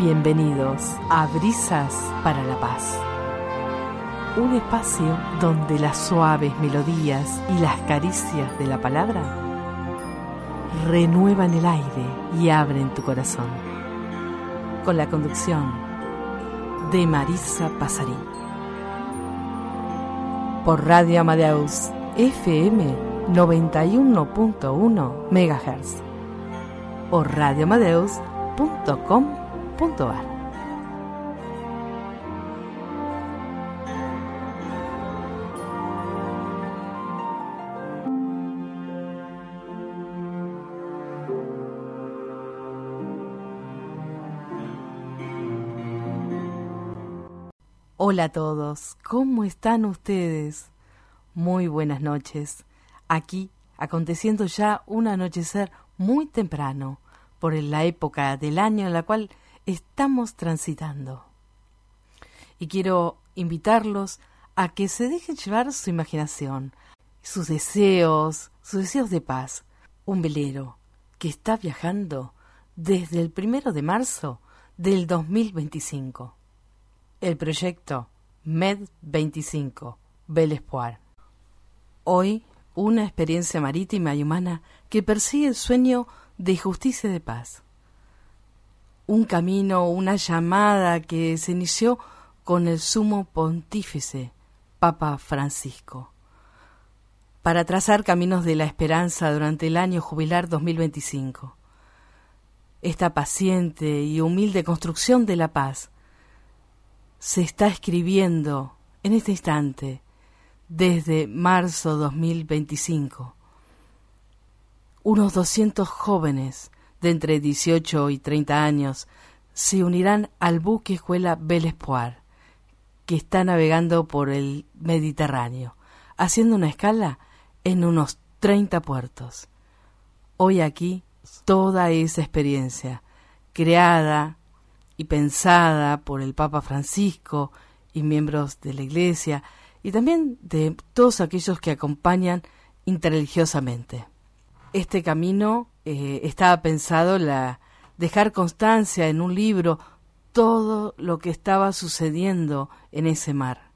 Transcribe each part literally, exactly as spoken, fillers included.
Bienvenidos a Brisas para la Paz, un espacio donde las suaves melodías y las caricias de la palabra renuevan el aire y abren tu corazón. Con la conducción de Marisa Pasarín. Por Radio Amadeus F M noventa y uno punto uno megahertz o radio amadeus punto com punto a r. Hola a todos, ¿cómo están ustedes? Muy buenas noches. Aquí, aconteciendo ya un anochecer muy temprano, por la época del año en la cual estamos transitando. Y quiero invitarlos a que se dejen llevar su imaginación, sus deseos, sus deseos de paz. Un velero que está viajando desde el primero de marzo del dos mil veinticinco. El proyecto Med veinticinco, Bel Espoir. Hoy, una experiencia marítima y humana que persigue el sueño de justicia y de paz. Un camino, una llamada que se inició con el sumo pontífice, Papa Francisco, para trazar caminos de la esperanza durante el año jubilar dos mil veinticinco. Esta paciente y humilde construcción de la paz se está escribiendo en este instante, desde marzo dos mil veinticinco. Unos doscientos jóvenes de entre dieciocho y treinta años se unirán al buque escuela Bel Espoir, que está navegando por el Mediterráneo, haciendo una escala en unos treinta puertos. Hoy aquí, toda esa experiencia, creada y pensada por el Papa Francisco y miembros de la Iglesia, y también de todos aquellos que acompañan interreligiosamente. Este camino eh, estaba pensado la dejar constancia en un libro todo lo que estaba sucediendo en ese mar.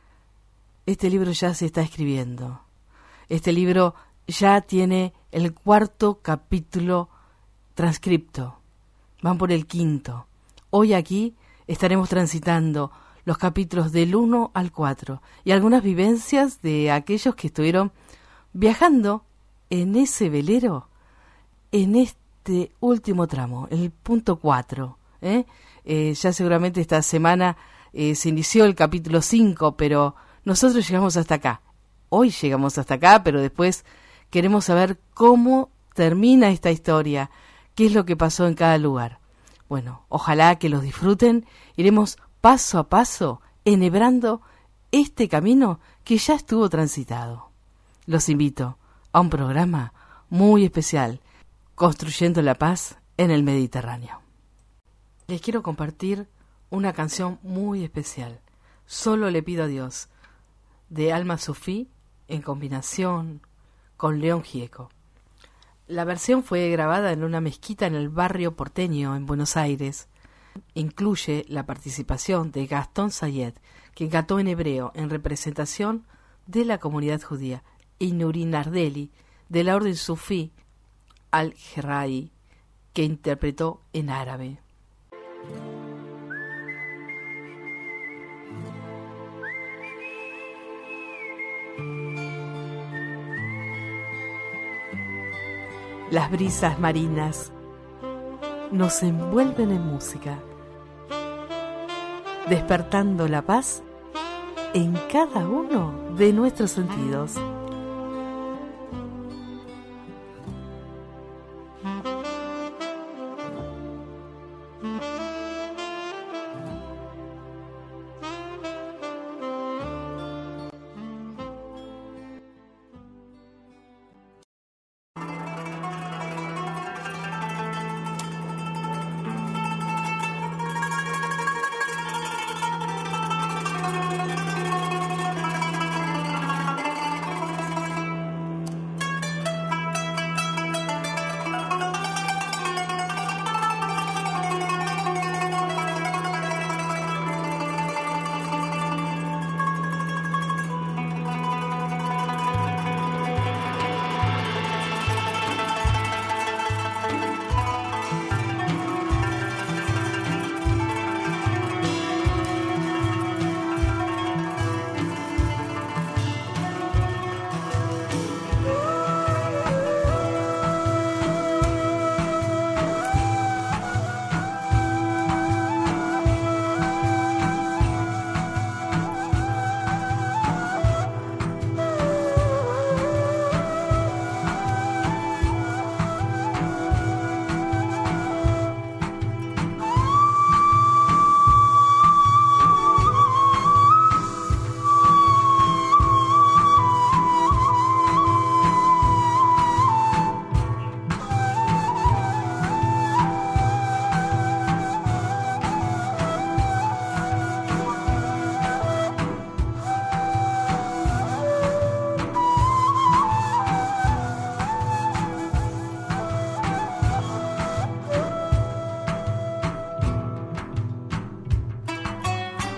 Este libro ya se está escribiendo. Este libro ya tiene el cuarto capítulo transcripto. Van por el quinto. Hoy aquí estaremos transitando los capítulos del uno al cuatro y algunas vivencias de aquellos que estuvieron viajando en ese velero, en este último tramo, el punto cuatro. ¿eh? Eh, ya seguramente esta semana eh, se inició el capítulo cinco, pero nosotros llegamos hasta acá. Hoy llegamos hasta acá, pero después queremos saber cómo termina esta historia, qué es lo que pasó en cada lugar. Bueno, ojalá que los disfruten. Iremos paso a paso enhebrando este camino que ya estuvo transitado. Los invito a un programa muy especial, Construyendo la Paz en el Mediterráneo. Les quiero compartir una canción muy especial, Solo le pido a Dios, de Alma Sufí, en combinación con León Gieco. La versión fue grabada en una mezquita en el barrio porteño, en Buenos Aires. Incluye la participación de Gastón Sayed, quien cantó en hebreo en representación de la comunidad judía, y Nuri Nardeli, de la orden sufí al-Herrai, que interpretó en árabe. Las brisas marinas nos envuelven en música, despertando la paz en cada uno de nuestros sentidos.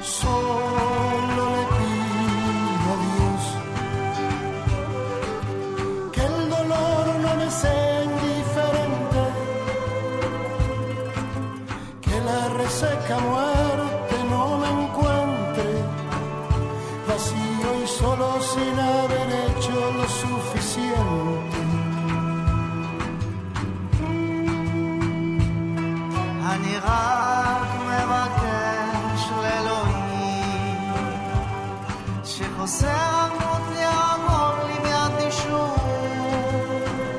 Solo le pido a Dios que el dolor no me sea indiferente, que la reseca muerte no me encuentre vacío y solo sin haber hecho lo suficiente. אני רק מבקש לאלוהים שחוסר עמוד יעמוד לי מיד אישור,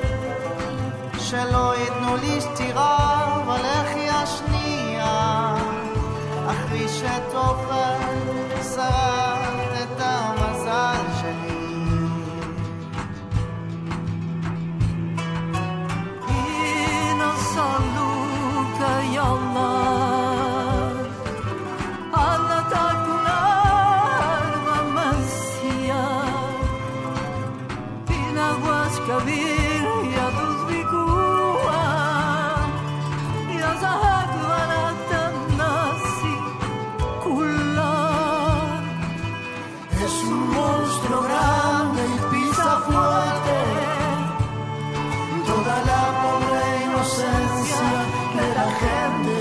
שלא ייתנו לי סתירה ולחי השנייה אחרי שתופל שרד את המזל שלי. הנה סולו yollar anlataclar vamasiya pinaguas kabir ya tus bikua ya zahak varatan nasi kullar. Es un monstruo grande y pisa fuerte toda la pobre inocencia de la gente.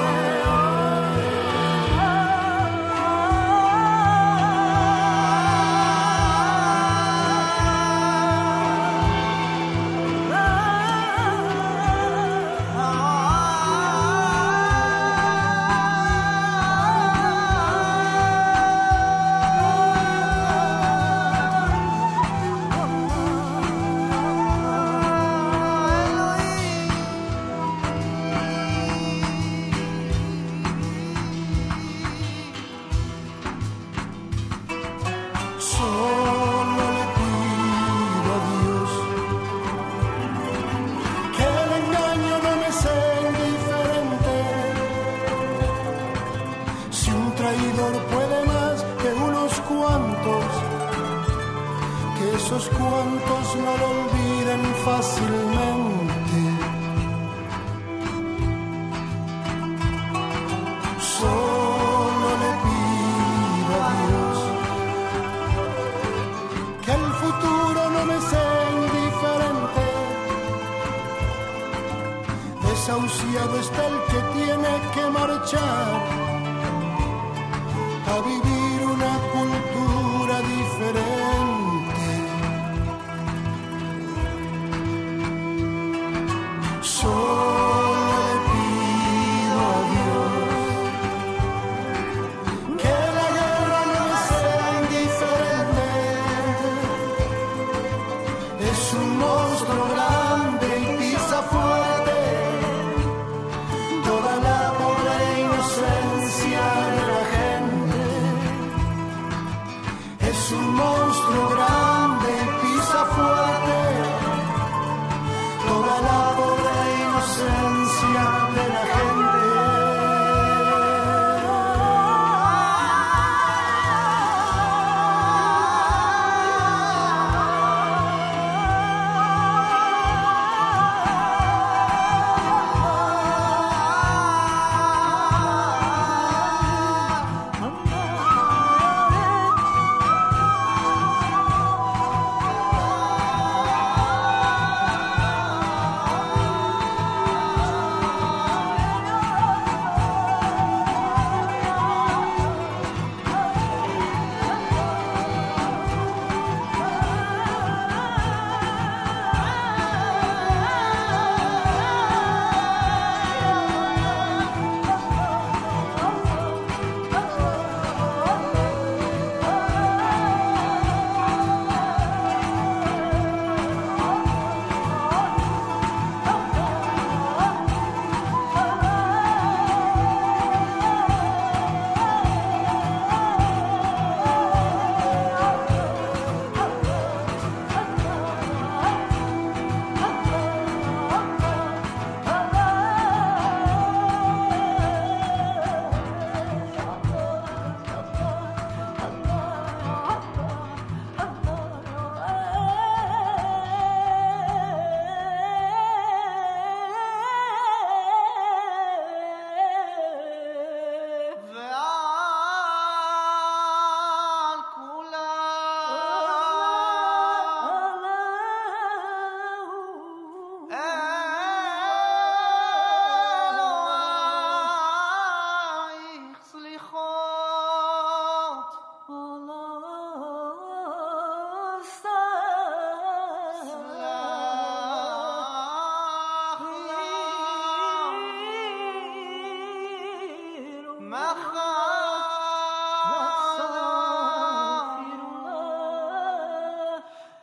Esos cuantos no lo olviden fácilmente. Solo le pido a Dios que el futuro no me sea indiferente. Desahuciado está el que tiene que marchar a vivir una cultura diferente. Solo le pido a Dios que la guerra no me sea indiferente. Es un monstruo grande y pisa fuerte toda la pobre inocencia de la gente.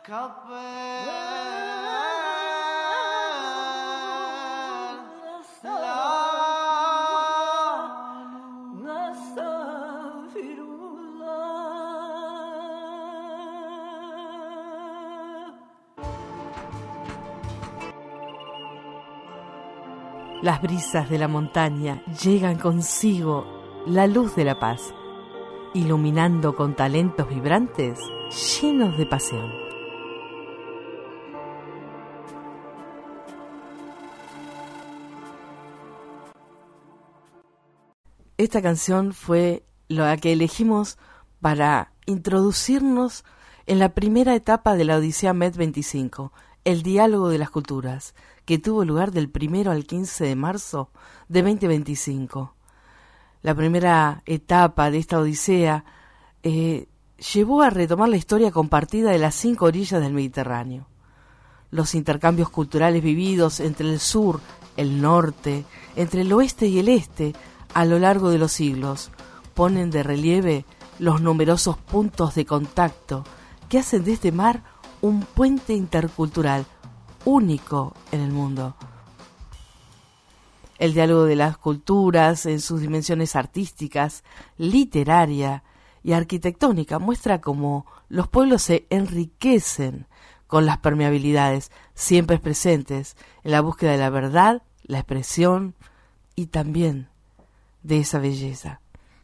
Las brisas de la montaña llegan consigo la luz de la paz, iluminando con talentos vibrantes llenos de pasión. Esta canción fue la que elegimos para introducirnos en la primera etapa de la Odisea Med veinticinco, el diálogo de las culturas, que tuvo lugar del primero al quince de marzo de veinte veinticinco. La primera etapa de esta Odisea eh, llevó a retomar la historia compartida de las cinco orillas del Mediterráneo. Los intercambios culturales vividos entre el sur, el norte, entre el oeste y el este, a lo largo de los siglos, ponen de relieve los numerosos puntos de contacto que hacen de este mar un puente intercultural único en el mundo. El diálogo de las culturas en sus dimensiones artísticas, literaria y arquitectónica muestra cómo los pueblos se enriquecen con las permeabilidades siempre presentes en la búsqueda de la verdad, la expresión y también de esa belleza.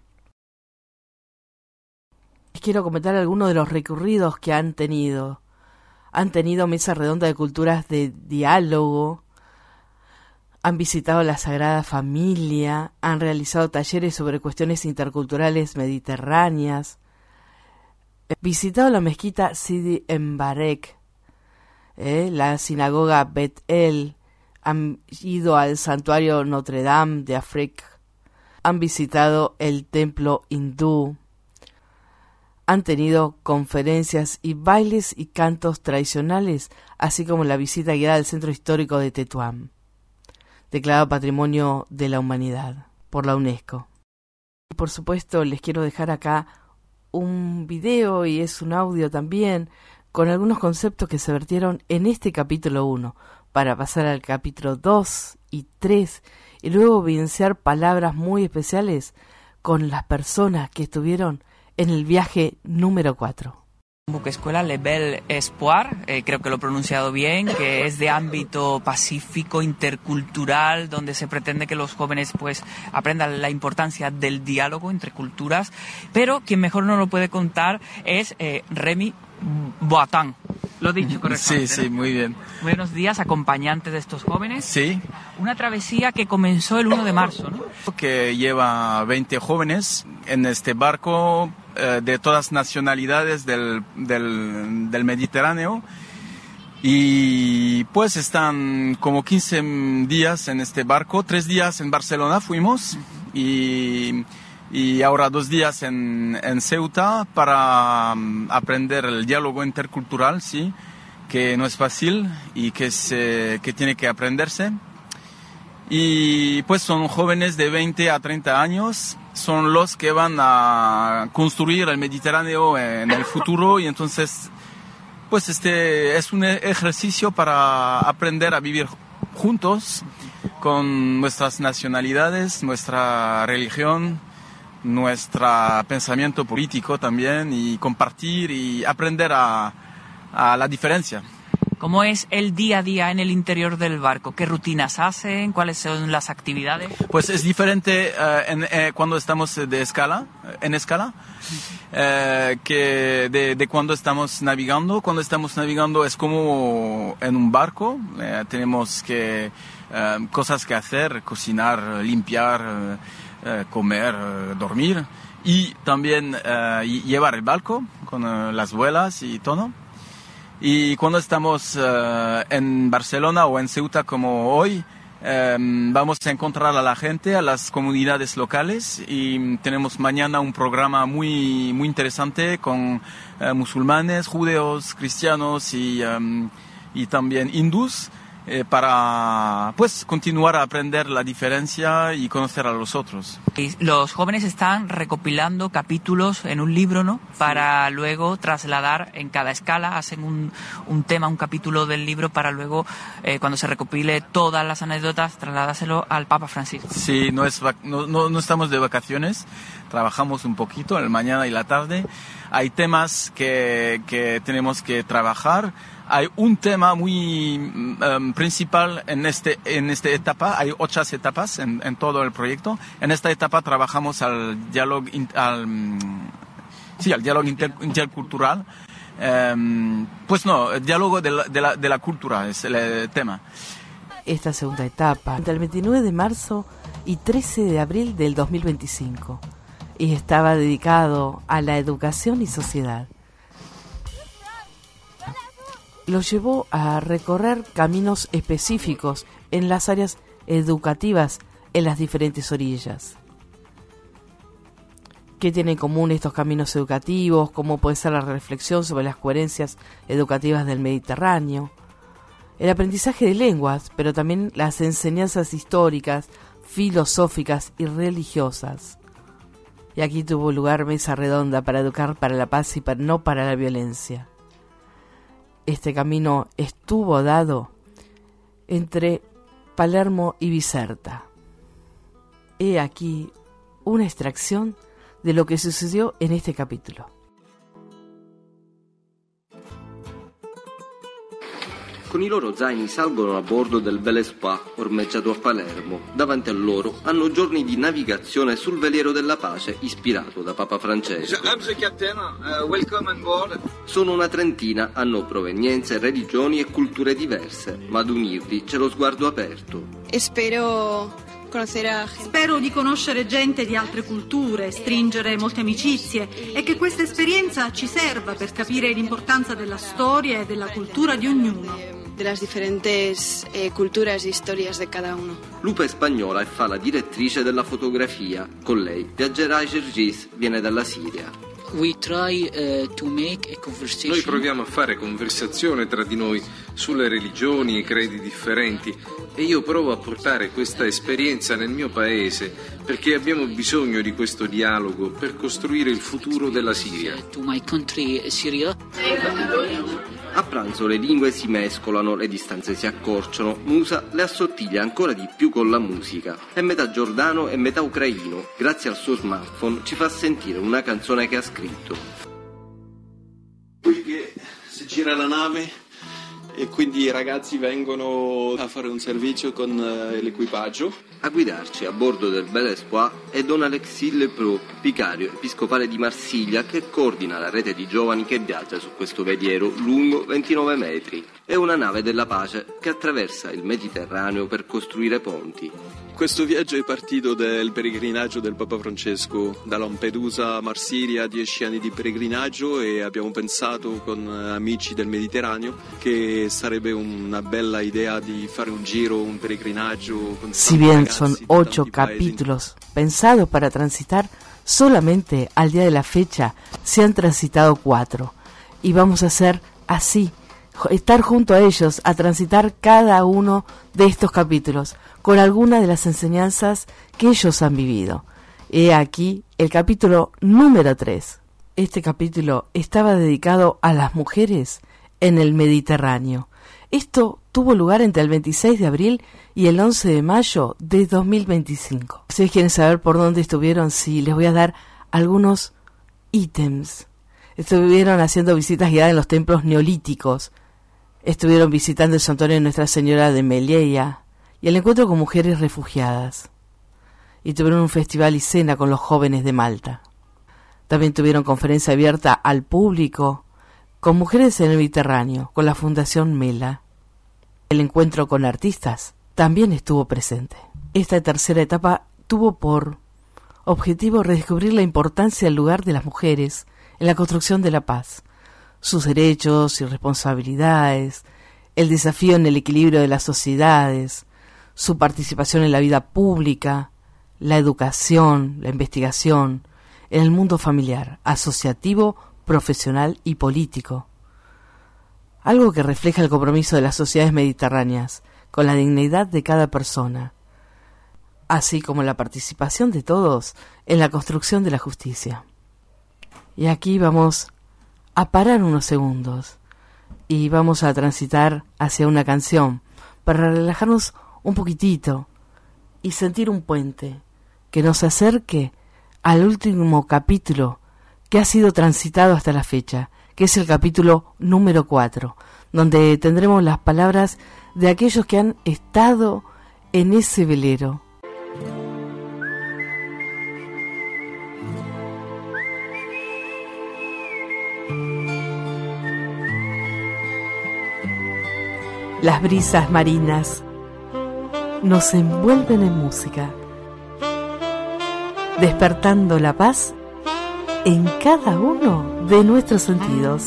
Les quiero comentar algunos de los recorridos que han tenido. Han tenido mesa redonda de culturas de diálogo, han visitado la Sagrada Familia, han realizado talleres sobre cuestiones interculturales mediterráneas, visitado la mezquita Sidi Embarek, eh, la sinagoga Bet El, han ido al santuario Notre Dame de Afrique, han visitado el templo hindú, han tenido conferencias y bailes y cantos tradicionales, así como la visita guiada al centro histórico de Tetuán, declarado Patrimonio de la Humanidad por la UNESCO. Y por supuesto les quiero dejar acá un video, y es un audio también, con algunos conceptos que se vertieron en este capítulo uno, para pasar al capítulo dos y tres, y luego evidenciar palabras muy especiales con las personas que estuvieron en el viaje número cuatro. Buque escuela Le Bel Espoir, eh, creo que lo he pronunciado bien, que es de ámbito pacífico, intercultural, donde se pretende que los jóvenes pues aprendan la importancia del diálogo entre culturas, pero quien mejor nos lo puede contar es eh, Remy Boatán. Lo he dicho correctamente. Sí, sí, ¿no? muy bien. Buenos días, acompañantes de estos jóvenes. Sí. Una travesía que comenzó el uno de marzo, ¿no? Que lleva veinte jóvenes en este barco eh, de todas nacionalidades del, del, del Mediterráneo. Y pues están como quince días en este barco. Tres días en Barcelona fuimos y... y ahora dos días en, en Ceuta para um, aprender el diálogo intercultural, sí, que no es fácil y que, se, que tiene que aprenderse. Y pues son jóvenes de veinte a treinta años, son los que van a construir el Mediterráneo en el futuro, y entonces pues este es un ejercicio para aprender a vivir juntos con nuestras nacionalidades, nuestra religión, nuestro pensamiento político también, y compartir y aprender a, a la diferencia. ¿Cómo es el día a día en el interior del barco? ¿Qué rutinas hacen? ¿Cuáles son las actividades? Pues es diferente uh, en, eh, cuando estamos de escala, en escala, uh, que de, de cuando estamos navegando. Cuando estamos navegando es como en un barco, uh, tenemos que uh, cosas que hacer, cocinar, limpiar, uh, Uh, comer, uh, dormir, y también uh, llevar el barco con uh, las velas y todo. Y cuando estamos uh, en Barcelona o en Ceuta como hoy, um, vamos a encontrar a la gente, a las comunidades locales, y tenemos mañana un programa muy, muy interesante con uh, musulmanes, judíos, cristianos y, um, y también hindús. eh, para pues continuar a aprender la diferencia y conocer a los otros. Y los jóvenes están recopilando capítulos en un libro, ¿no? Para luego trasladar en cada escala, hacen un, un tema, un capítulo del libro para luego, eh, cuando se recopile todas las anécdotas, trasladárselo al Papa Francisco. Sí, no, es, no, no, no estamos de vacaciones, trabajamos un poquito, el mañana y la tarde. Hay temas que, que tenemos que trabajar. Hay un tema muy um, principal en este en esta etapa. Hay ocho etapas en, en todo el proyecto. En esta etapa trabajamos al diálogo al, sí, al diálogo inter, intercultural. Um, pues no, el diálogo de la, de, la, de la cultura es el tema. Esta segunda etapa, entre el veintinueve de marzo y trece de abril del dos mil veinticinco, y estaba dedicado a la educación y sociedad. Los llevó a recorrer caminos específicos en las áreas educativas en las diferentes orillas. ¿Qué tienen en común estos caminos educativos? ¿Cómo puede ser la reflexión sobre las coherencias educativas del Mediterráneo? El aprendizaje de lenguas, pero también las enseñanzas históricas, filosóficas y religiosas. Y aquí tuvo lugar mesa redonda para educar para la paz y para, no para la violencia. Este camino estuvo dado entre Palermo y Biserta. He aquí una extracción de lo que sucedió en este capítulo. Con i loro zaini salgono a bordo del Bellespoir, ormeggiato a Palermo. Davanti a loro hanno giorni di navigazione sul veliero della pace ispirato da Papa Francesco. Sono una trentina, hanno provenienze, religioni e culture diverse, ma ad unirli c'è lo sguardo aperto. Spero Spero di conoscere gente di altre culture, stringere molte amicizie e che questa esperienza ci serva per capire l'importanza della storia e della cultura di ognuno. De las diferentes eh, culturas e historias de cada uno. Lupa è spagnola e fa la direttrice della fotografia. Con lei viaggerà a Gergis, viene dalla Siria. We try, uh, to make a conversation. Noi proviamo a fare conversazione tra di noi sulle religioni e credi differenti e io provo a portare questa esperienza nel mio paese perché abbiamo bisogno di questo dialogo per costruire il futuro della Siria. To my country, Syria. A pranzo le lingue si mescolano, le distanze si accorciano, Musa le assottiglia ancora di più con la musica. È metà giordano e metà ucraino. Grazie al suo smartphone ci fa sentire una canzone che ha scritto. Qui che si gira la nave e quindi i ragazzi vengono a fare un servizio con uh, l'equipaggio. A guidarci a bordo del Bellespoir è Don Alexis Lepreux, vicario episcopale di Marsiglia, che coordina la rete di giovani che viaggia su questo veliero lungo ventinove metri. È una nave della pace che attraversa il Mediterraneo per costruire ponti. Questo viaggio è partito dal pellegrinaggio del Papa Francesco da Lampedusa a Marsiglia, dieci anni di pellegrinaggio, e abbiamo pensato con amici del Mediterraneo che sarebbe una bella idea di fare un giro, un pellegrinaggio con si bien son ocho capítulos pensados para transitar, solamente al día de la fecha se han transitado cuatro, y vamos a hacer así, estar junto a ellos, a transitar cada uno de estos capítulos con alguna de las enseñanzas que ellos han vivido. He aquí el capítulo número tres. Este capítulo estaba dedicado a las mujeres en el Mediterráneo. Esto tuvo lugar entre el veintiséis de abril y el once de mayo de dos mil veinticinco. ¿Ustedes quieren saber por dónde estuvieron? Sí, les voy a dar algunos ítems. Estuvieron haciendo visitas guiadas en los templos neolíticos. Estuvieron visitando el santuario de Nuestra Señora de Meleia y el encuentro con mujeres refugiadas. Y tuvieron un festival y cena con los jóvenes de Malta. También tuvieron conferencia abierta al público con mujeres en el Mediterráneo, con la Fundación Mela. El encuentro con artistas también estuvo presente. Esta tercera etapa tuvo por objetivo redescubrir la importancia del lugar de las mujeres en la construcción de la paz, sus derechos y responsabilidades, el desafío en el equilibrio de las sociedades, su participación en la vida pública, la educación, la investigación, en el mundo familiar, asociativo, profesional y político. Algo que refleja el compromiso de las sociedades mediterráneas con la dignidad de cada persona, así como la participación de todos en la construcción de la justicia. Y aquí vamos a parar unos segundos y vamos a transitar hacia una canción para relajarnos un poquitito y sentir un puente que nos acerque al último capítulo que ha sido transitado hasta la fecha, que es el capítulo número cuatro, donde tendremos las palabras de aquellos que han estado en ese velero. Las brisas marinas nos envuelven en música, despertando la paz en cada uno de nuestros sentidos.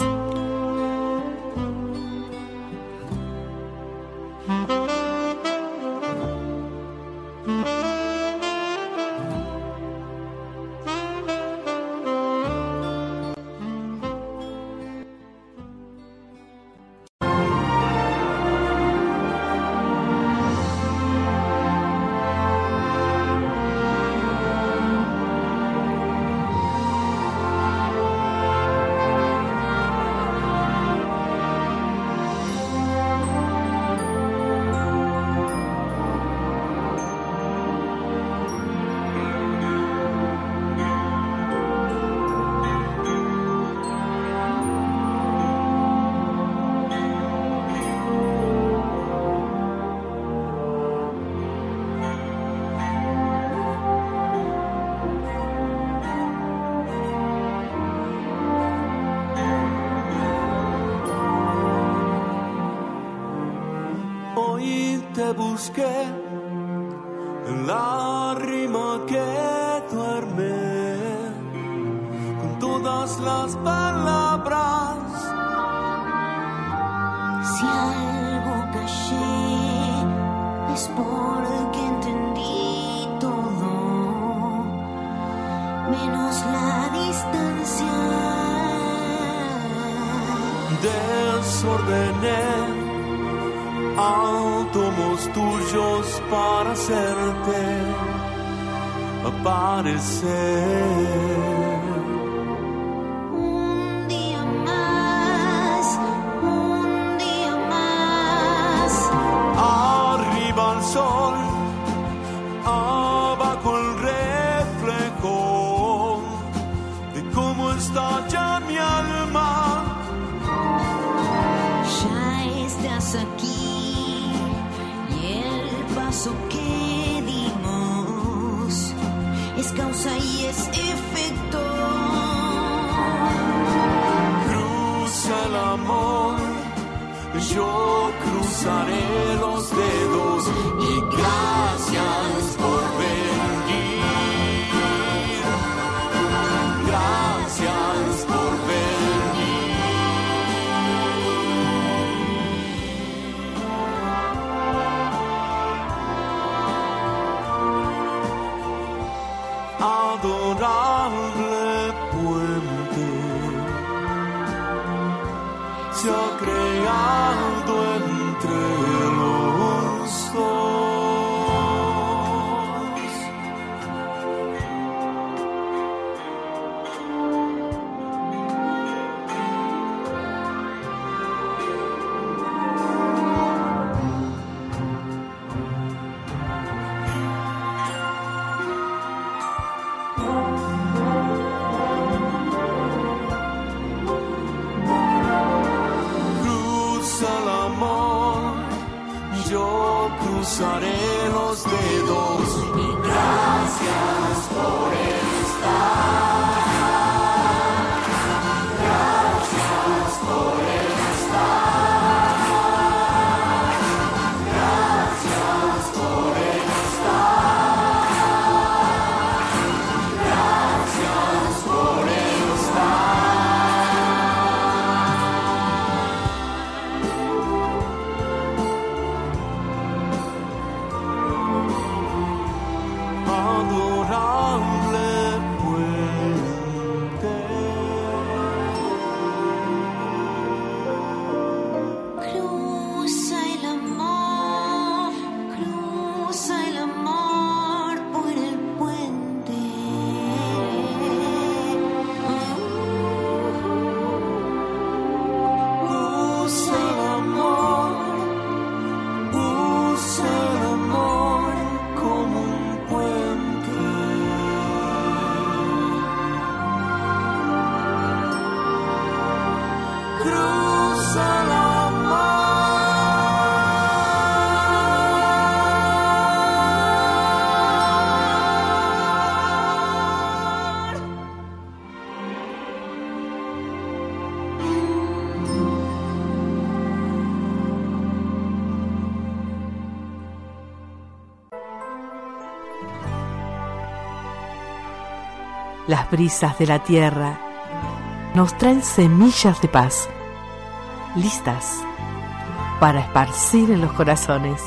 Te busqué en la rima que duerme con todas las palabras. Si algo callé es porque entendí todo, menos la distancia. Desordené átomos tuyos para hacerte aparecer. Un día más, un día más. Arriba el sol, abajo el reflejo de cómo está ya mi alma. Ya estás aquí. Que dimos es causa y es efecto. Cruza el amor, yo cruzaré los dedos y gracias por venir. Gracias por venir. Adorable puente se ha creado entre los dos. Cruzaré los dedos y gracias por estar. Gracias por estar. Gracias por estar. Gracias por estar. las brisas de la tierra nos traen semillas de paz, listas para esparcir en los corazones.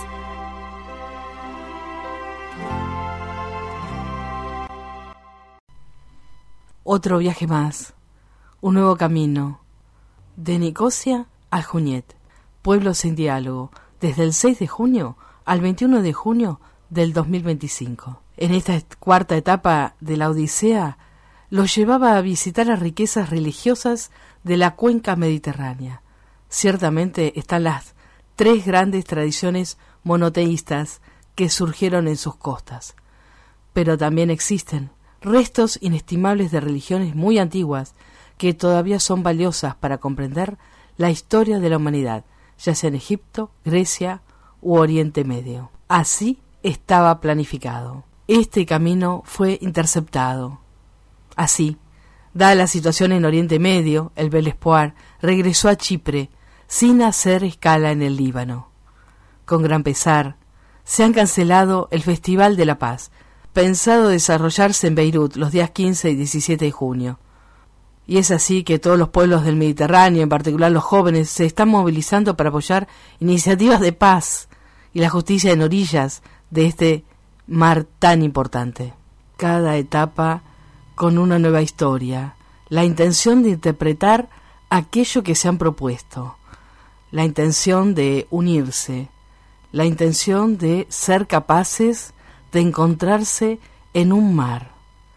Otro viaje más, un nuevo camino, de Nicosia a Juñet, pueblos en diálogo, desde el seis de junio al veintiuno de junio del dos mil veinticinco. En esta cuarta etapa de la Odisea, los llevaba a visitar las riquezas religiosas de la cuenca mediterránea. Ciertamente están las tres grandes tradiciones monoteístas que surgieron en sus costas, pero también existen restos inestimables de religiones muy antiguas que todavía son valiosas para comprender la historia de la humanidad, ya sea en Egipto, Grecia u Oriente Medio. Así estaba planificado. Este camino fue interceptado. Así, dada la situación en Oriente Medio, el Bel Espoir regresó a Chipre sin hacer escala en el Líbano. Con gran pesar, se han cancelado el Festival de la Paz, pensado desarrollarse en Beirut los días quince y diecisiete de junio. Y es así que todos los pueblos del Mediterráneo, en particular los jóvenes, se están movilizando para apoyar iniciativas de paz y la justicia en orillas de este mar tan importante. Cada etapa con una nueva historia, la intención de interpretar aquello que se han propuesto, la intención de unirse, la intención de ser capaces de encontrarse en un mar,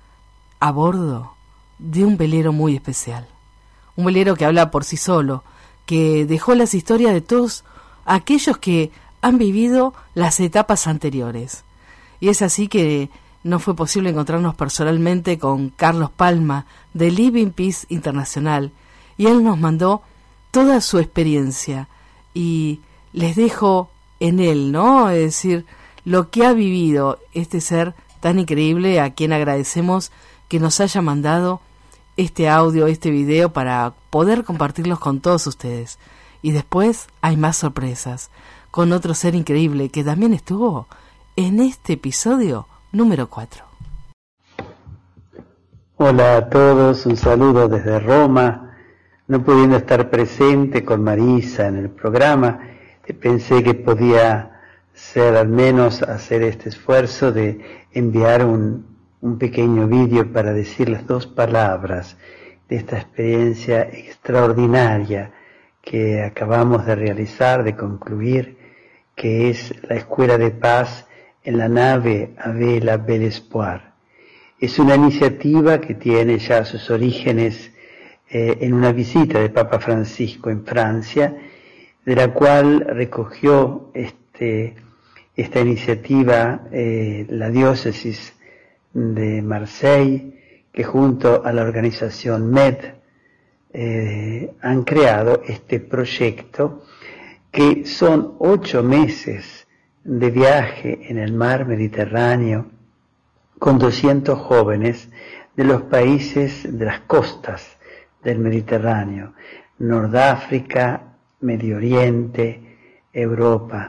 a bordo de un velero muy especial. Un velero que habla por sí solo, que dejó las historias de todos aquellos que han vivido las etapas anteriores. Y es así que no fue posible encontrarnos personalmente con Carlos Palma de Living Peace Internacional, y él nos mandó toda su experiencia y les dejo en él, ¿no? Es decir, lo que ha vivido este ser tan increíble, a quien agradecemos que nos haya mandado este audio, este video, para poder compartirlos con todos ustedes. Y después hay más sorpresas, con otro ser increíble que también estuvo en este episodio número cuatro. Hola a todos, un saludo desde Roma. No pudiendo estar presente con Marisa en el programa, pensé que podía ser al menos hacer este esfuerzo de enviar un, un pequeño vídeo para decir las dos palabras de esta experiencia extraordinaria que acabamos de realizar, de concluir, que es la Escuela de Paz en la nave a vela Bel Espoir. Es una iniciativa que tiene ya sus orígenes eh, en una visita de Papa Francisco en Francia, de la cual recogió este esta iniciativa eh, la diócesis de Marseille, que junto a la organización M E D eh, han creado este proyecto, que son ocho meses de viaje en el mar Mediterráneo con doscientos jóvenes de los países de las costas del Mediterráneo, Nordáfrica, Medio Oriente, Europa.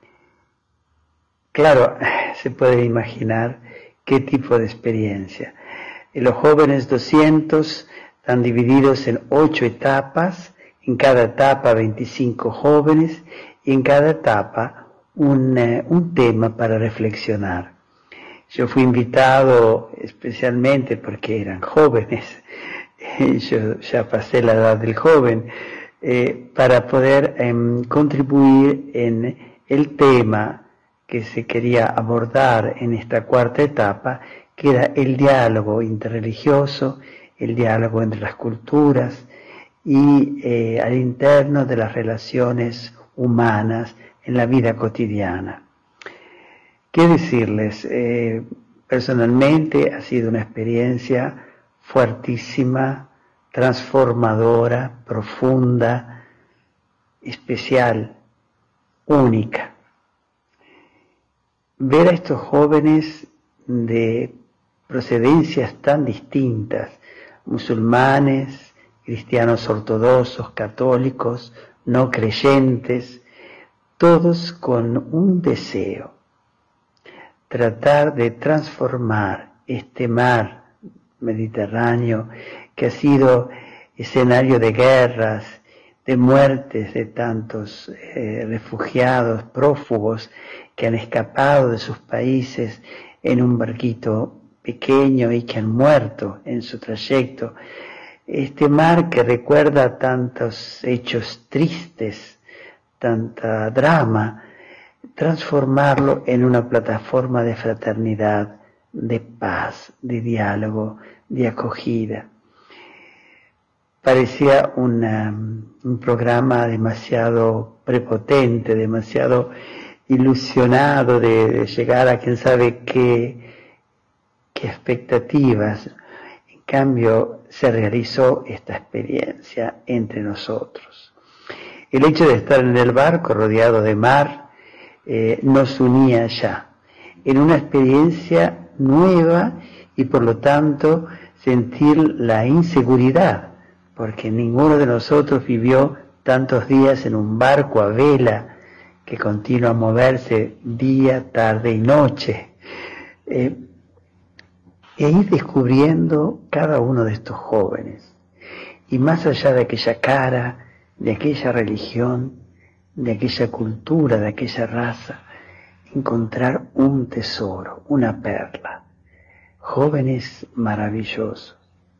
Claro, se puede imaginar qué tipo de experiencia. Y los jóvenes doscientos están divididos en ocho etapas, en cada etapa veinticinco jóvenes y en cada etapa un, eh, un tema para reflexionar. Yo fui invitado especialmente porque eran jóvenes, yo ya pasé la edad del joven, eh, para poder eh, contribuir en el tema que se quería abordar en esta cuarta etapa, que era el diálogo interreligioso, el diálogo entre las culturas y eh, al interno de las relaciones humanas en la vida cotidiana. ¿Qué decirles? Eh, personalmente ha sido una experiencia fuertísima, transformadora, profunda, especial, única. Ver a estos jóvenes de procedencias tan distintas, musulmanes, cristianos ortodoxos, católicos, no creyentes, todos con un deseo, tratar de transformar este mar Mediterráneo, que ha sido escenario de guerras, de muertes de tantos eh, refugiados, prófugos que han escapado de sus países en un barquito pequeño y que han muerto en su trayecto. Este mar que recuerda tantos hechos tristes, tanta drama, transformarlo en una plataforma de fraternidad, de paz, de diálogo, de acogida. Parecía una, un programa demasiado prepotente, demasiado ilusionado de, de llegar a quién sabe qué, qué expectativas. En cambio, se realizó esta experiencia entre nosotros. El hecho de estar en el barco rodeado de mar eh, nos unía ya en una experiencia nueva y por lo tanto sentir la inseguridad, porque ninguno de nosotros vivió tantos días en un barco a vela que continúa a moverse día, tarde y noche. Eh, e ir descubriendo cada uno de estos jóvenes. Y más allá de aquella cara, de aquella religión, de aquella cultura, de aquella raza, encontrar un tesoro, una perla. Jóvenes maravillosos.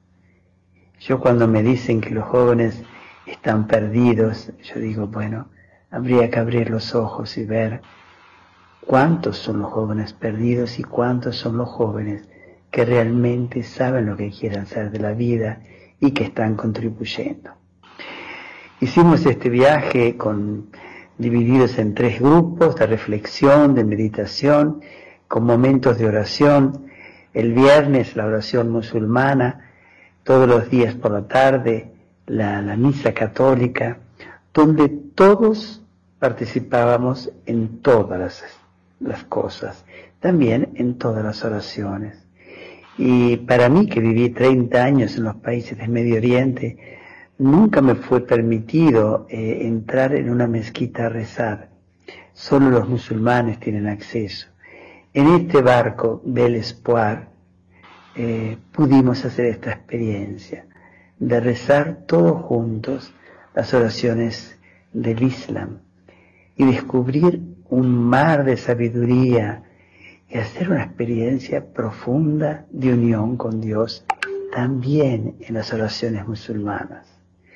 Yo cuando me dicen que los jóvenes están perdidos, yo digo, bueno, habría que abrir los ojos y ver cuántos son los jóvenes perdidos y cuántos son los jóvenes que realmente saben lo que quieren hacer de la vida y que están contribuyendo. Hicimos este viaje con, divididos en tres grupos de reflexión, de meditación, con momentos de oración. El viernes la oración musulmana, todos los días por la tarde la, la misa católica, donde todos participábamos en todas las, las cosas, también en todas las oraciones. Y para mí, que viví treinta años en los países del Medio Oriente, nunca me fue permitido eh, entrar en una mezquita a rezar. Solo los musulmanes tienen acceso. En este barco, Bel Espoir, eh, pudimos hacer esta experiencia de rezar todos juntos las oraciones del Islam y descubrir un mar de sabiduría y hacer una experiencia profunda de unión con Dios también en las oraciones musulmanas.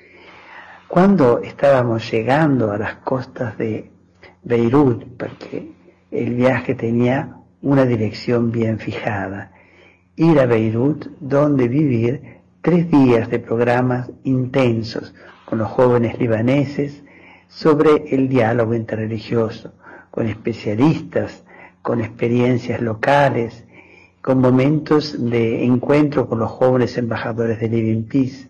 Cuando estábamos llegando a las costas de Beirut, porque el viaje tenía una dirección bien fijada, ir a Beirut, donde vivir tres días de programas intensos con los jóvenes libaneses sobre el diálogo interreligioso, con especialistas, con experiencias locales, con momentos de encuentro con los jóvenes embajadores de Living Peace.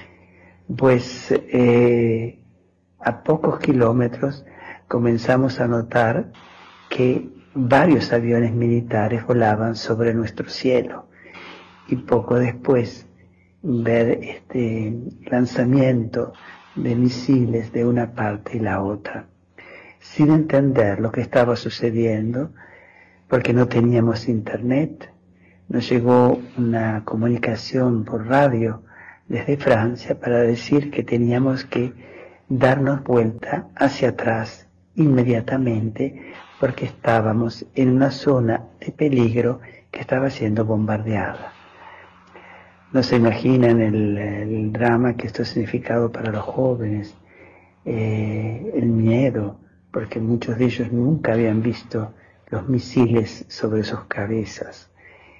Pues eh, a pocos kilómetros comenzamos a notar que varios aviones militares volaban sobre nuestro cielo y poco después ver este lanzamiento de misiles de una parte y la otra, sin entender lo que estaba sucediendo, porque no teníamos internet. Nos llegó una comunicación por radio desde Francia para decir que teníamos que darnos vuelta hacia atrás inmediatamente porque estábamos en una zona de peligro que estaba siendo bombardeada. No se imaginan el, el drama que esto ha significado para los jóvenes, eh, el miedo, porque muchos de ellos nunca habían visto los misiles sobre sus cabezas.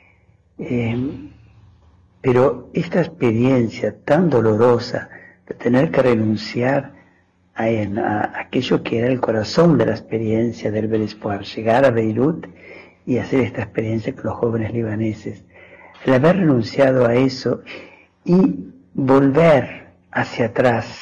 Eh, pero esta experiencia tan dolorosa de tener que renunciar a, a aquello que era el corazón de la experiencia del Bel Espoir, llegar a Beirut y hacer esta experiencia con los jóvenes libaneses, el haber renunciado a eso y volver hacia atrás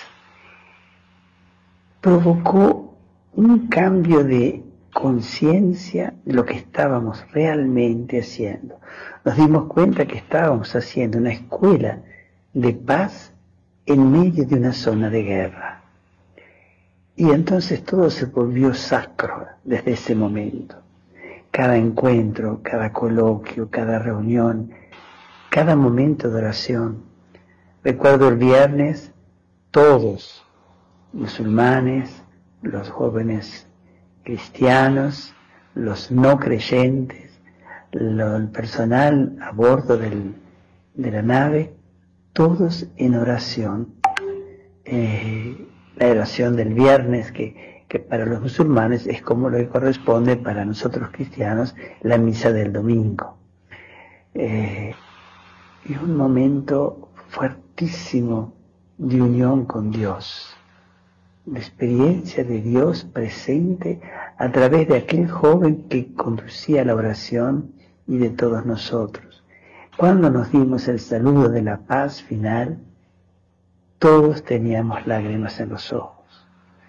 provocó un cambio de conciencia de lo que estábamos realmente haciendo. Nos dimos cuenta que estábamos haciendo una escuela de paz en medio de una zona de guerra. Y entonces todo se volvió sacro desde ese momento. Cada encuentro, cada coloquio, cada reunión, cada momento de oración. Recuerdo el viernes, todos, musulmanes, los jóvenes cristianos, los no creyentes, lo, el personal a bordo del, de la nave, todos en oración. Eh, la oración del viernes, que, que para los musulmanes es como lo que corresponde para nosotros cristianos, la misa del domingo. Eh, y un momento fuertísimo de unión con Dios, la experiencia de Dios presente a través de aquel joven que conducía la oración y de todos nosotros. Cuando nos dimos el saludo de la paz final, todos teníamos lágrimas en los ojos.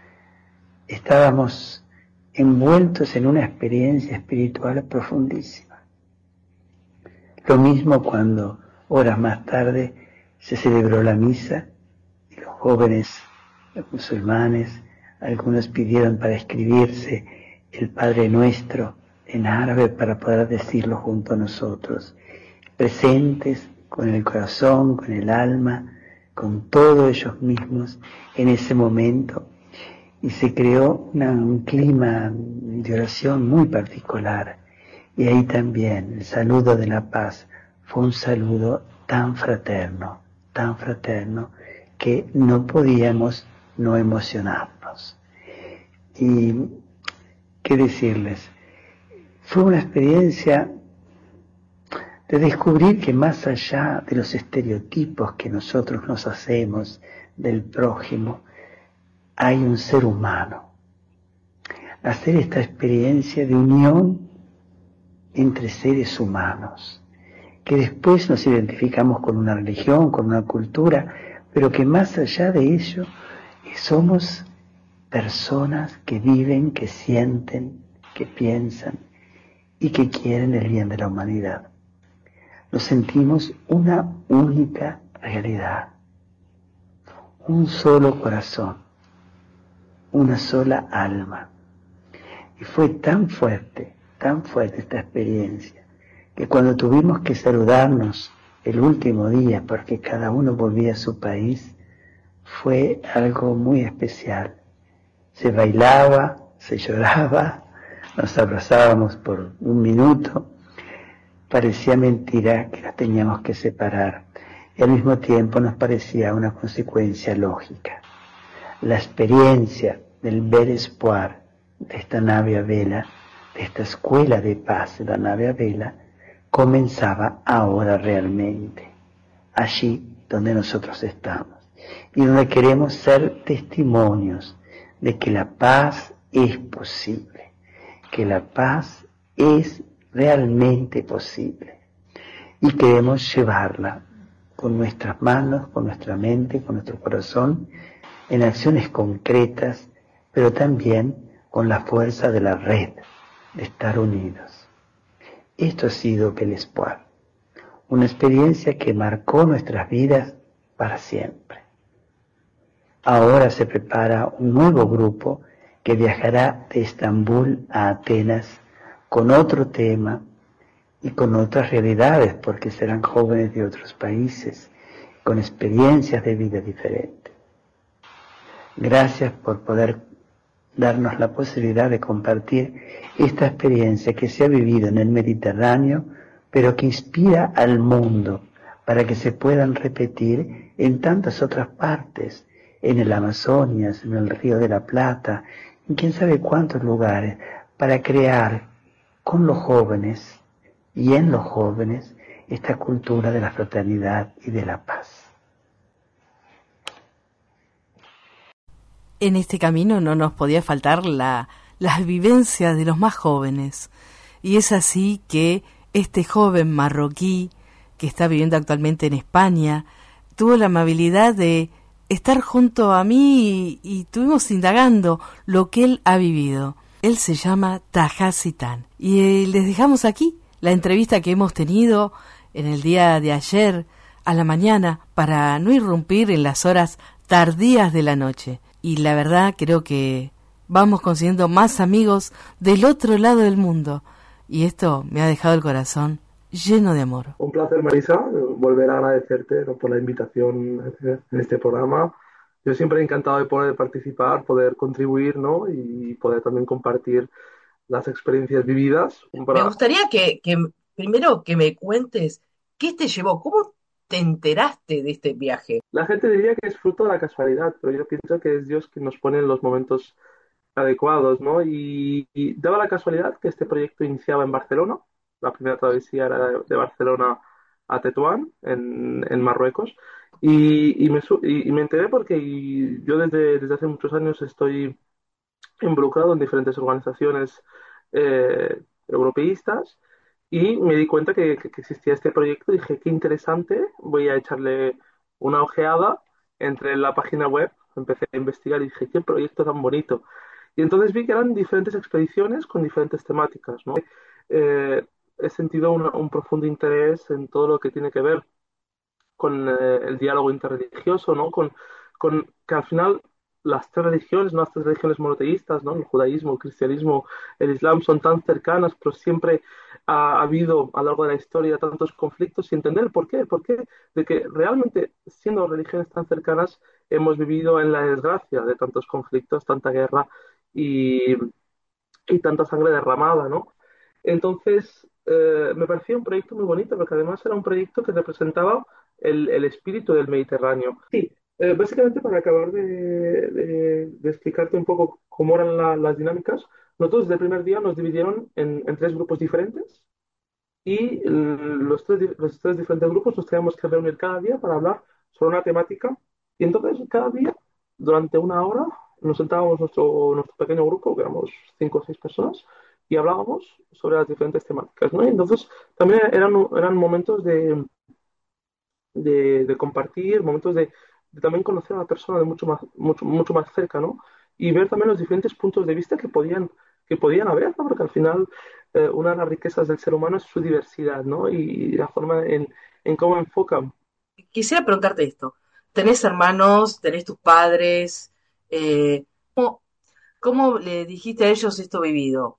Estábamos envueltos en una experiencia espiritual profundísima. Lo mismo cuando, horas más tarde, se celebró la misa y los jóvenes, los musulmanes, algunos pidieron para escribirse el Padre Nuestro en árabe para poder decirlo junto a nosotros, presentes con el corazón, con el alma, con todos ellos mismos en ese momento, y se creó una, un clima de oración muy particular. Y ahí también el saludo de la paz fue un saludo tan fraterno, tan fraterno, que no podíamos no emocionarnos. Y qué decirles, fue una experiencia de descubrir que más allá de los estereotipos que nosotros nos hacemos del prójimo, hay un ser humano. Hacer esta experiencia de unión entre seres humanos, que después nos identificamos con una religión, con una cultura, pero que más allá de ello somos personas que viven, que sienten, que piensan y que quieren el bien de la humanidad. Nos sentimos una única realidad, un solo corazón, una sola alma. Y fue tan fuerte, tan fuerte esta experiencia, que cuando tuvimos que saludarnos el último día, porque cada uno volvía a su país, fue algo muy especial. Se bailaba, se lloraba, nos abrazábamos por un minuto. Parecía mentira que nos teníamos que separar, y al mismo tiempo nos parecía una consecuencia lógica. La experiencia del Bel Espoir, de esta nave a vela, de esta escuela de paz de la nave a vela, comenzaba ahora realmente, allí donde nosotros estamos, y donde queremos ser testimonios de que la paz es posible, que la paz es realmente posible, y queremos llevarla con nuestras manos, con nuestra mente, con nuestro corazón, en acciones concretas, pero también con la fuerza de la red, de estar unidos. Esto ha sido Bel Espoir, una experiencia que marcó nuestras vidas para siempre. Ahora se prepara un nuevo grupo que viajará de Estambul a Atenas con otro tema y con otras realidades, porque serán jóvenes de otros países, con experiencias de vida diferentes. Gracias por poder darnos la posibilidad de compartir esta experiencia que se ha vivido en el Mediterráneo, pero que inspira al mundo para que se puedan repetir en tantas otras partes, en el Amazonas, en el Río de la Plata, en quién sabe cuántos lugares, para crear con los jóvenes y en los jóvenes esta cultura de la fraternidad y de la paz. En este camino no nos podía faltar la, las vivencias de los más jóvenes. Y es así que este joven marroquí, que está viviendo actualmente en España, tuvo la amabilidad de estar junto a mí y, y estuvimos indagando lo que él ha vivido. Él se llama Taha Sitán. Y eh, les dejamos aquí la entrevista que hemos tenido en el día de ayer a la mañana para no irrumpir en las horas tardías de la noche. Y la verdad creo que vamos consiguiendo más amigos del otro lado del mundo. Y esto me ha dejado el corazón lleno de amor. Un placer, Marisa, volver a agradecerte, ¿no?, por la invitación en este programa. Yo siempre he encantado de poder participar, poder contribuir, ¿no?, y poder también compartir las experiencias vividas. Para... Me gustaría que, que primero que me cuentes qué te llevó, cómo te enteraste de este viaje. La gente diría que es fruto de la casualidad, pero yo pienso que es Dios quien nos pone en los momentos adecuados, ¿no? Y, y daba la casualidad que este proyecto iniciaba en Barcelona. La primera travesía era de, de Barcelona a Tetuán, en, en Marruecos. Y, y, me, y, y me enteré porque yo desde, desde hace muchos años estoy involucrado en diferentes organizaciones eh, europeístas y me di cuenta que, que, que existía este proyecto y dije, qué interesante, voy a echarle una ojeada. Entré en la página web, empecé a investigar y dije, qué proyecto tan bonito. Y entonces vi que eran diferentes expediciones con diferentes temáticas, ¿no? Eh, he sentido una, un profundo interés en todo lo que tiene que ver con eh, el diálogo interreligioso, ¿no? Con, con que al final las tres religiones, ¿no?, las tres religiones monoteístas, ¿no?, el judaísmo, el cristianismo, el islam, son tan cercanas, pero siempre ha, ha habido a lo largo de la historia tantos conflictos, y entender por qué, por qué, de que realmente siendo religiones tan cercanas hemos vivido en la desgracia de tantos conflictos, tanta guerra y, y tanta sangre derramada, ¿no? Entonces, eh, me parecía un proyecto muy bonito, porque además era un proyecto que representaba el, el espíritu del Mediterráneo. Sí, eh, básicamente para acabar de, de, de explicarte un poco cómo eran la, las dinámicas, nosotros desde el primer día nos dividieron en, en tres grupos diferentes y los tres, los tres diferentes grupos nos teníamos que reunir cada día para hablar sobre una temática, y entonces cada día, durante una hora, nos sentábamos nuestro, nuestro pequeño grupo, que éramos cinco o seis personas, y hablábamos sobre las diferentes temáticas, ¿no? Y entonces también eran, eran momentos de, de, de compartir, momentos de, de también conocer a la persona de mucho más, mucho, mucho más cerca, ¿no? Y ver también los diferentes puntos de vista que podían, que podían haber, ¿no? Porque al final eh, una de las riquezas del ser humano es su diversidad, ¿no? Y la forma en, en cómo enfocan. Quisiera preguntarte esto. ¿Tenés hermanos? ¿Tenés tus padres? Eh, ¿cómo, ¿Cómo le dijiste a ellos esto vivido?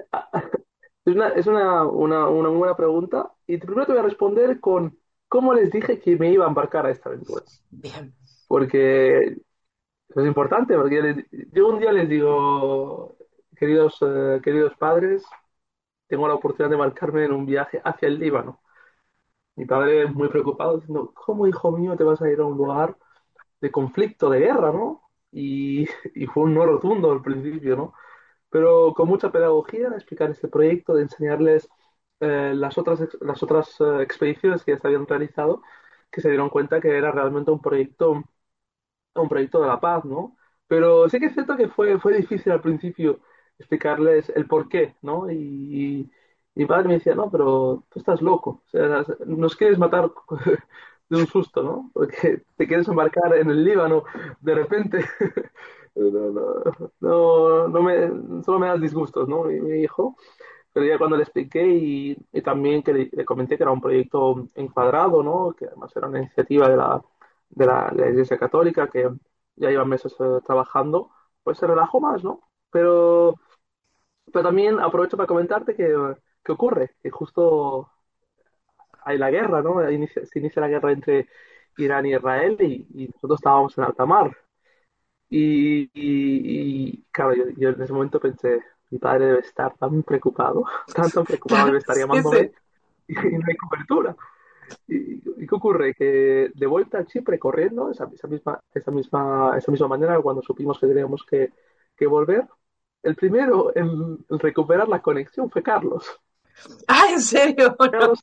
Es una, es una, una, una buena pregunta, y primero te voy a responder con cómo les dije que me iba a embarcar a esta aventura. Bien. Porque eso es importante, porque les, yo un día les digo, queridos, eh, queridos padres, tengo la oportunidad de embarcarme en un viaje hacia el Líbano. Mi padre muy preocupado, diciendo, ¿cómo, hijo mío, te vas a ir a un lugar de conflicto, de guerra, ¿no? Y, y fue un no rotundo al principio, ¿no? Pero con mucha pedagogía, de explicar este proyecto, de enseñarles eh, las otras, las otras eh, expediciones que ya se habían realizado, que se dieron cuenta que era realmente un proyecto, un proyecto de la paz, ¿no? Pero sí que es cierto que fue, fue difícil al principio explicarles el por qué, ¿no? Y, y mi padre me decía, no, pero tú estás loco, o sea, nos quieres matar de un susto, ¿no? Porque te quieres embarcar en el Líbano de repente. No, no, no, no me, solo me das disgustos, ¿no? Y me dijo, pero ya cuando le expliqué y, y también que le, le comenté que era un proyecto encuadrado, ¿no? Que además era una iniciativa de la, de la, de la Iglesia Católica, que ya lleva meses eh, trabajando, pues se relajó más, ¿no? Pero, pero también aprovecho para comentarte que, que ocurre, que justo hay la guerra, ¿no? Inicia, se inicia la guerra entre Irán y Israel, y, y nosotros estábamos en alta mar. Y, y, y, claro, yo, yo en ese momento pensé, mi padre debe estar tan preocupado, tan, tan preocupado, debe estar llamándome, sí, sí. Y, y no hay cobertura. ¿Y, y qué ocurre? Que de vuelta a Chipre corriendo, esa, esa, misma, esa, misma, esa misma manera, cuando supimos que teníamos que, que volver, el primero en, en recuperar la conexión fue Carlos. Ah, ¿en serio? Carlos,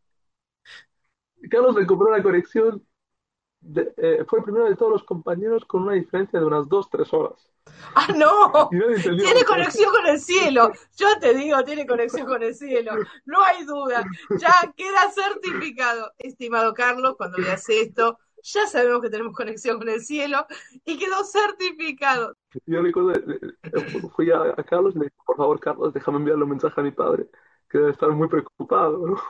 Carlos recuperó la conexión. De, eh, fue el primero de todos los compañeros con una diferencia de unas dos, tres horas. ¡Ah, no! Tiene conexión con el cielo. Yo te digo, tiene conexión con el cielo. No hay duda. Ya queda certificado. Estimado Carlos, cuando veas esto, ya sabemos que tenemos conexión con el cielo y quedó certificado. Yo recuerdo, fui a, a Carlos y le dije, por favor, Carlos, déjame enviarle un mensaje a mi padre, que debe estar muy preocupado, ¿no?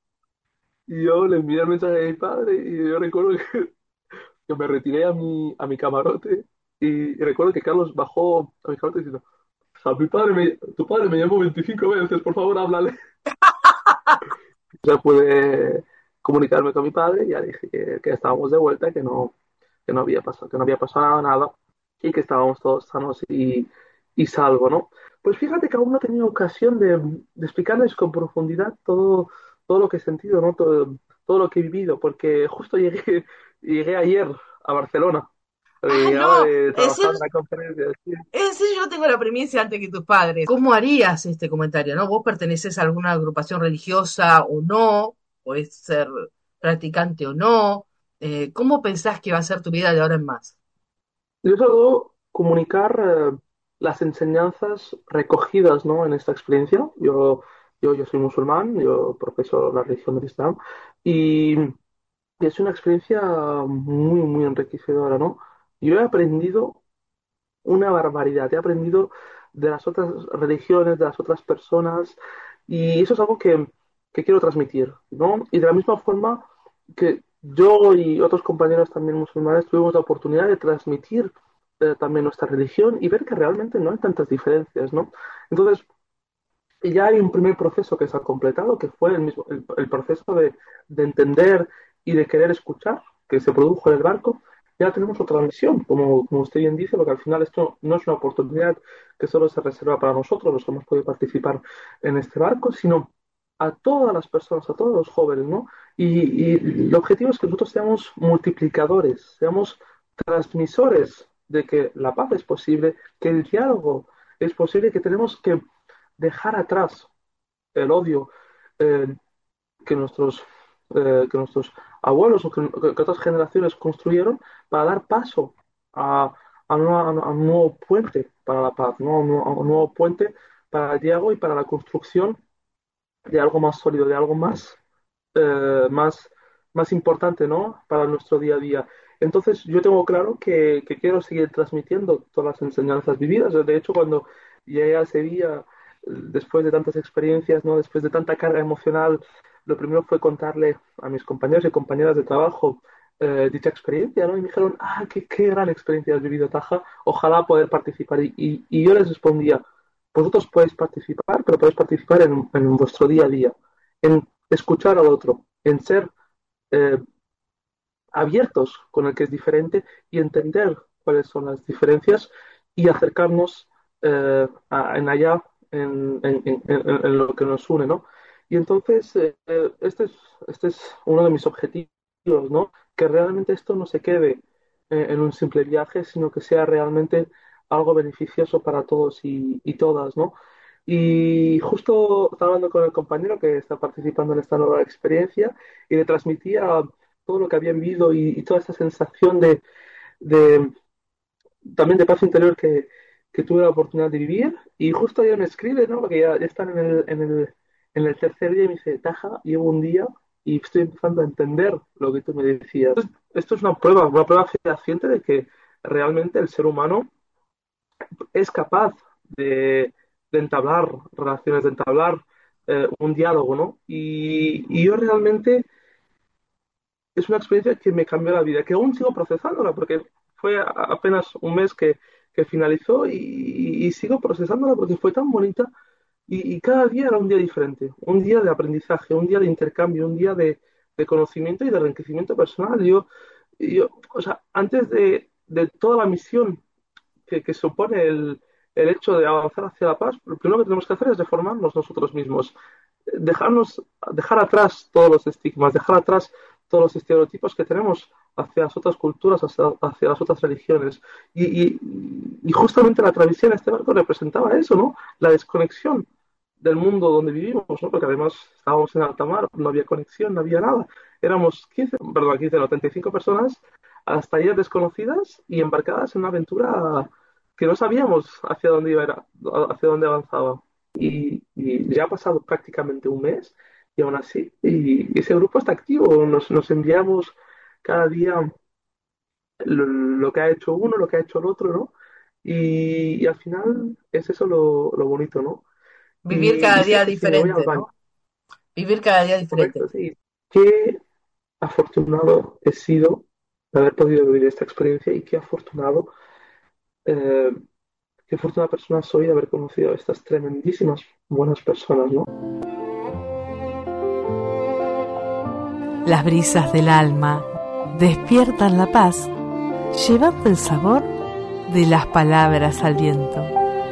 Y yo le envié el mensaje a mi padre y yo recuerdo que que me retiré a mi, a mi camarote, y, y recuerdo que Carlos bajó a mi camarote diciendo, a mi padre me, tu padre me llamó veinticinco veces, por favor, háblale. ya pude comunicarme con mi padre y ya dije que, que estábamos de vuelta, que no, que no había pasado, que no había pasado nada, nada y que estábamos todos sanos y, y salvo, ¿no? Pues fíjate que aún no he tenido ocasión de, de explicarles con profundidad todo, todo lo que he sentido, ¿no? Todo, todo lo que he vivido, porque justo llegué, llegué ayer a Barcelona. Ah, Llegaba no, de es trabajar decir, en la conferencia. Sí. es decir, yo tengo la primicia antes que tus padres. ¿Cómo harías este comentario, no? ¿Vos perteneces a alguna agrupación religiosa o no? ¿Podés ser practicante o no? Eh, ¿cómo pensás que va a ser tu vida de ahora en más? Yo solo comunicar eh, las enseñanzas recogidas, ¿no? En esta experiencia. Yo, yo, yo soy musulmán, yo profeso la religión del Islam y es una experiencia muy, muy enriquecedora, ¿no? Yo he aprendido una barbaridad. He aprendido de las otras religiones, de las otras personas, y eso es algo que, que quiero transmitir, ¿no? Y de la misma forma que yo y otros compañeros también musulmanes tuvimos la oportunidad de transmitir eh, también nuestra religión y ver que realmente no hay tantas diferencias, ¿no? Entonces, ya hay un primer proceso que se ha completado, que fue el mismo, el, el proceso de, de entender y de querer escuchar, que se produjo en el barco. Ya tenemos otra misión, como, como usted bien dice, porque al final esto no es una oportunidad que solo se reserva para nosotros, los que hemos podido participar en este barco, sino a todas las personas, a todos los jóvenes, ¿no? Y, y el objetivo es que nosotros seamos multiplicadores, seamos transmisores de que la paz es posible, que el diálogo es posible, que tenemos que dejar atrás el odio eh, que nuestros eh, que nuestros abuelos o que, que otras generaciones construyeron para dar paso a, a, una- a un nuevo puente para la paz, ¿no? A un, nuevo a un nuevo puente para el diálogo y para la construcción de algo más sólido, de algo más eh, más, más importante, ¿no? Para nuestro día a día. Entonces, yo tengo claro que, que quiero seguir transmitiendo todas las enseñanzas vividas. De hecho, cuando llegué a Sevilla, después de tantas experiencias, ¿no? Después de tanta carga emocional, lo primero fue contarle a mis compañeros y compañeras de trabajo eh, dicha experiencia, ¿no? Y me dijeron, ah, qué, qué gran experiencia has vivido, Taja, ojalá poder participar. Y, y, y yo les respondía, vosotros podéis participar, pero podéis participar en, en vuestro día a día, en escuchar al otro, en ser eh, abiertos con el que es diferente y entender cuáles son las diferencias y acercarnos eh, a- en allá, en, en- en- en- en lo que nos une, ¿no? Y entonces, eh, eh, este es, este es uno de mis objetivos, ¿no? Que realmente esto no se quede eh, en un simple viaje, sino que sea realmente algo beneficioso para todos y, y todas, ¿no? Y justo estaba hablando con el compañero que está participando en esta nueva experiencia y le transmitía todo lo que había vivido y, y toda esa sensación de, de- también de paz interior que, que tuve la oportunidad de vivir. Y justo ayer me escribe, ¿no? Porque ya, ya están en el, en el, en el tercer día y me dice, Taja, llevo un día y estoy empezando a entender lo que tú me decías. Entonces, esto es una prueba, una prueba fehaciente de que realmente el ser humano es capaz de, de entablar relaciones, de entablar eh, un diálogo, ¿no? Y, y yo realmente es una experiencia que me cambió la vida, que aún sigo procesándola, porque fue a- apenas un mes que, que finalizó y, y sigo procesándola porque fue tan bonita y, y cada día era un día diferente, un día de aprendizaje, un día de intercambio, un día de, de conocimiento y de enriquecimiento personal. Yo, yo, o sea, antes de, de toda la misión que, que supone el, el hecho de avanzar hacia la paz, lo primero que tenemos que hacer es reformarnos nosotros mismos, dejarnos, dejar atrás todos los estigmas, dejar atrás todos los estereotipos que tenemos hacia las otras culturas, hacia, hacia las otras religiones. Y, y, y justamente la travesía en este barco representaba eso, ¿no? La desconexión del mundo donde vivimos, ¿no? Porque además estábamos en alta mar, no había conexión, no había nada. Éramos quince, perdón, quince, no, treinta y cinco personas hasta ellas desconocidas y embarcadas en una aventura que no sabíamos hacia dónde iba, era- hacia dónde avanzaba. Y, y ya ha pasado prácticamente un mes y aún así y ese grupo está activo, nos, nos enviamos cada día lo, lo que ha hecho uno, lo que ha hecho el otro, ¿no? Y, y al final es eso lo, lo bonito, ¿no? Vivir Y, y cada día siempre sí me voy al diferente, baño, ¿no? Vivir cada día diferente. correcto, sí. Qué afortunado he sido de haber podido vivir esta experiencia y qué afortunado eh, qué fortuna persona soy de haber conocido a estas tremendísimas buenas personas, ¿no? Las brisas del alma despiertan la paz, llevando el sabor de las palabras al viento.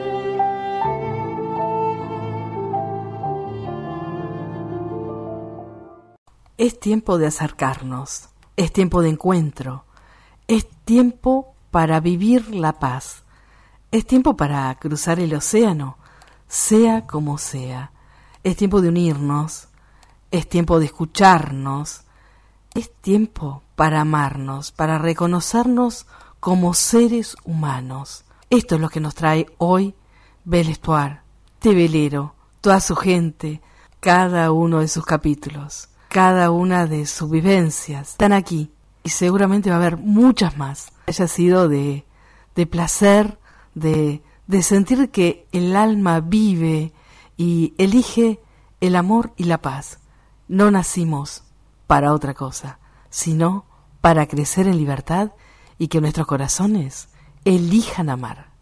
Es tiempo de acercarnos, es tiempo de encuentro, es tiempo para vivir la paz, es tiempo para cruzar el océano, sea como sea, es tiempo de unirnos, es tiempo de escucharnos, es tiempo para amarnos, para reconocernos como seres humanos. Esto es lo que nos trae hoy Belle Histoire, Tevelero, toda su gente, cada uno de sus capítulos, cada una de sus vivencias. Están aquí y seguramente va a haber muchas más. Haya sido de, de placer, de, de sentir que el alma vive y elige el amor y la paz. No nacimos para otra cosa, sino para crecer en libertad y que nuestros corazones elijan amar.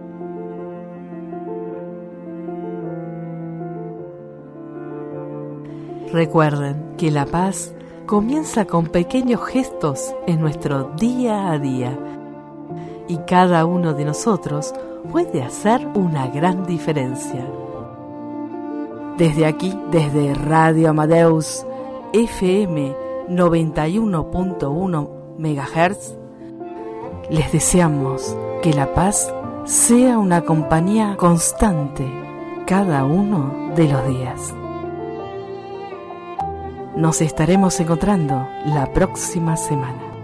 Recuerden que la paz comienza con pequeños gestos en nuestro día a día y cada uno de nosotros puede hacer una gran diferencia. Desde aquí, desde Radio Amadeus F M noventa y uno punto uno megahertz, les deseamos que la paz sea una compañía constante cada uno de los días. Nos estaremos encontrando la próxima semana.